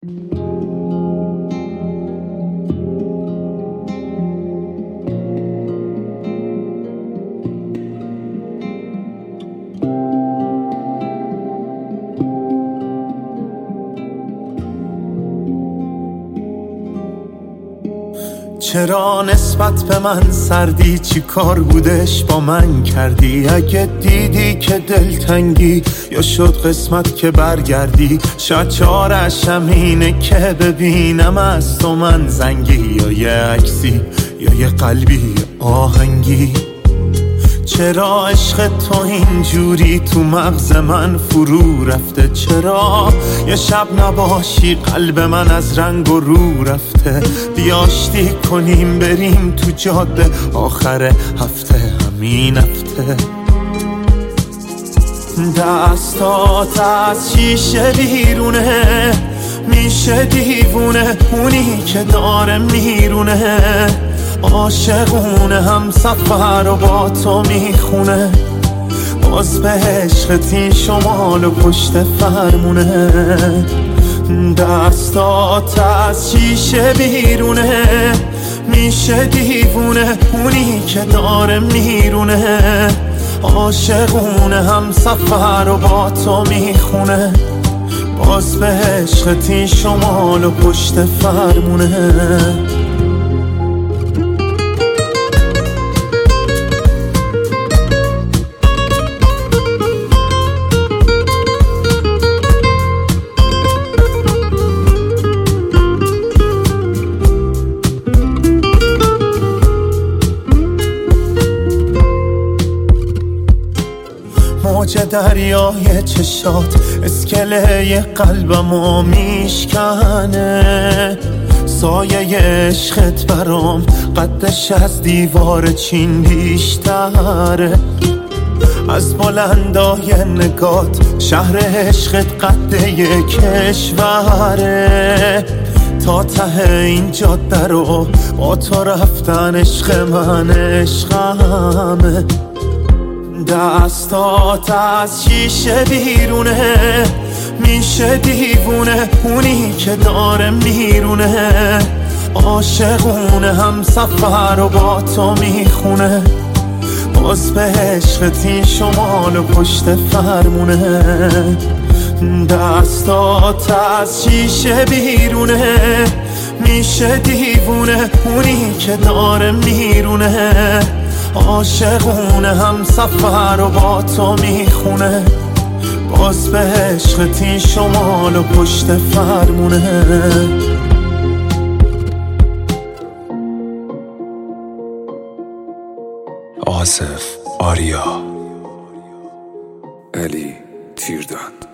چرا نسبت به من سردی؟ چی کار بودش با من کردی؟ اگه دیدی که دلتنگی یا شد قسمت که برگردی، شاید چارش همینه که ببینم از تو من زنگی، یا یه عکسی یا یه قلبی آهنگی. چرا عشق تو اینجوری تو مغز من فرو رفته؟ چرا یه شب نباشی قلب من از رنگ و رو رفته؟ بیاشتی کنیم بریم تو جاده آخر هفته، همین هفته. دستات از شیشه بیرونه، میشه دیوونه اونی که داره میرونه. عاشقونه هم سفر و با تو میخونه، باز به عشقت این شمال و پشت فرمونه. دستات از شیشه بیرونه، میشه دیوونه اونی که داره میرونه. عاشقونه هم سفر و با تو میخونه، باز به عشقت این شمال و پشت فرمونه. موج دریای چشات اسکله قلبمو میشکنه. سایه عشقت برام قدش از دیوار چین بیشتره. از بلندای نگات شهر عشقت قده یه کشوره. تا ته این جاده رو با تو رفتن عشق من عشقمه. دستات از شیشه بیرونه، میشه دیوونه اونی که داره میرونه. عاشقونه هم سفر و با تو میخونه، باز به عشقت این شمال و پشت فرمونه. دستات از شیشه بیرونه، میشه دیوونه اونی که داره میرونه. عاشقونه هم سفر و با تو میخونه، باز به عشقت این شمال و پشت فرمونه. آصف آریا، علی تیردان.